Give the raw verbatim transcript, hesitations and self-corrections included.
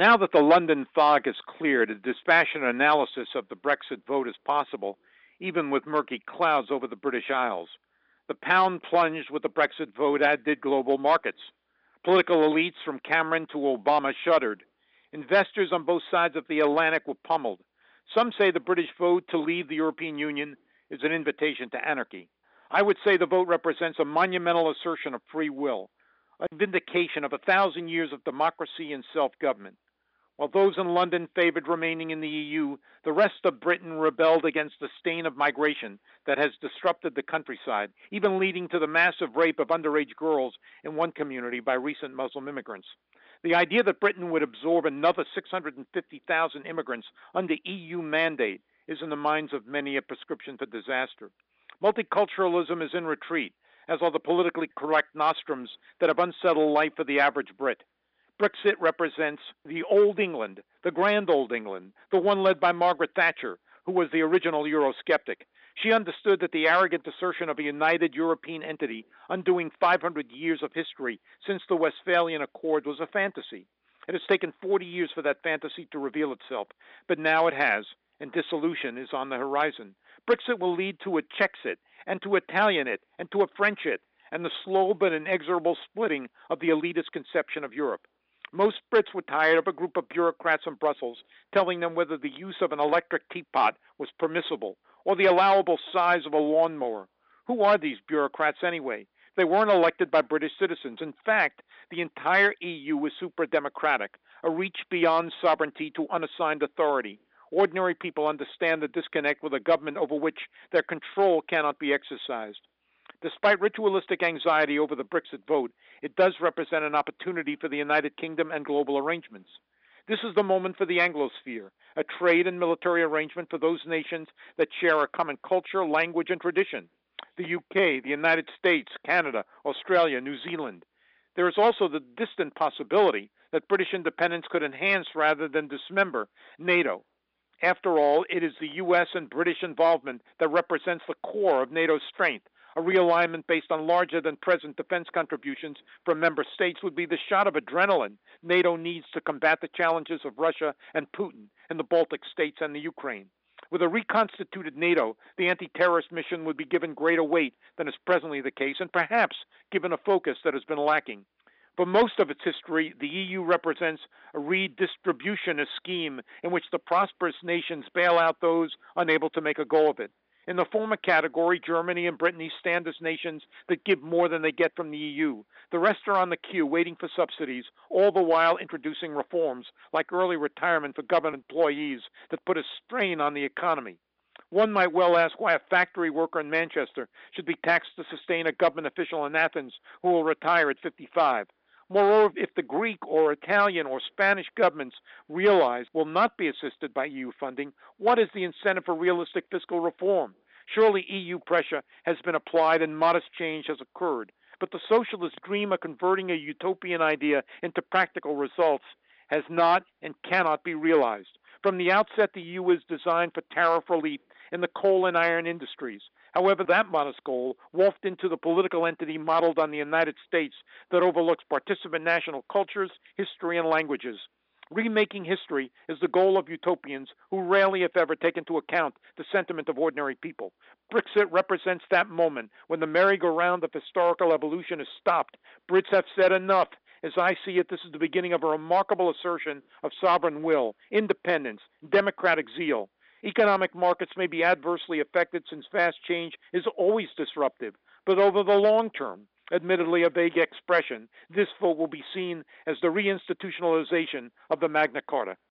Now that the London fog has cleared, a dispassionate analysis of the Brexit vote is possible, even with murky clouds over the British Isles. The pound plunged with the Brexit vote, as did global markets. Political elites from Cameron to Obama shuddered. Investors on both sides of the Atlantic were pummeled. Some say the British vote to leave the European Union is an invitation to anarchy. I would say the vote represents a monumental assertion of free will, a vindication of a thousand years of democracy and self-government. While those in London favored remaining in the E U, the rest of Britain rebelled against the stain of migration that has disrupted the countryside, even leading to the massive rape of underage girls in one community by recent Muslim immigrants. The idea that Britain would absorb another six hundred fifty thousand immigrants under E U mandate is in the minds of many a prescription for disaster. Multiculturalism is in retreat, as are the politically correct nostrums that have unsettled life for the average Brit. Brexit represents the old England, the grand old England, the one led by Margaret Thatcher, who was the original Eurosceptic. She understood that the arrogant assertion of a united European entity undoing five hundred years of history since the Westphalian Accord was a fantasy. It has taken forty years for that fantasy to reveal itself, but now it has, and dissolution is on the horizon. Brexit will lead to a Czechit, and to Italianate, and to a Frenchit, and the slow but inexorable splitting of the elitist conception of Europe. Most Brits were tired of a group of bureaucrats in Brussels telling them whether the use of an electric teapot was permissible or the allowable size of a lawnmower. Who are these bureaucrats anyway? They weren't elected by British citizens. In fact, the entire E U is super-democratic, a reach beyond sovereignty to unassigned authority. Ordinary people understand the disconnect with a government over which their control cannot be exercised. Despite ritualistic anxiety over the Brexit vote, it does represent an opportunity for the United Kingdom and global arrangements. This is the moment for the Anglosphere, a trade and military arrangement for those nations that share a common culture, language, and tradition. The U K, the United States, Canada, Australia, New Zealand. There is also the distant possibility that British independence could enhance rather than dismember NATO. After all, it is the U S and British involvement that represents the core of NATO's strength. A realignment based on larger-than-present defense contributions from member states would be the shot of adrenaline NATO needs to combat the challenges of Russia and Putin in the Baltic states and the Ukraine. With a reconstituted NATO, the anti-terrorist mission would be given greater weight than is presently the case, and perhaps given a focus that has been lacking. For most of its history, the E U represents a redistributionist scheme in which the prosperous nations bail out those unable to make a go of it. In the former category, Germany and Britain stand as nations that give more than they get from the E U. The rest are on the queue waiting for subsidies, all the while introducing reforms like early retirement for government employees that put a strain on the economy. One might well ask why a factory worker in Manchester should be taxed to sustain a government official in Athens who will retire at fifty-five. Moreover, if the Greek or Italian or Spanish governments realize will not be assisted by E U funding, what is the incentive for realistic fiscal reform? Surely E U pressure has been applied and modest change has occurred. But the socialist dream of converting a utopian idea into practical results has not and cannot be realized. From the outset, the E U is designed for tariff relief in the coal and iron industries. However, that modest goal wolfed into the political entity modeled on the United States that overlooks participant national cultures, history, and languages. Remaking history is the goal of utopians who rarely, if ever, take into account the sentiment of ordinary people. Brexit represents that moment when the merry-go-round of historical evolution is stopped. Brits have said enough. As I see it, this is the beginning of a remarkable assertion of sovereign will, independence, democratic zeal. Economic markets may be adversely affected since fast change is always disruptive, but over the long term, admittedly a vague expression, this vote will be seen as the reinstitutionalization of the Magna Carta.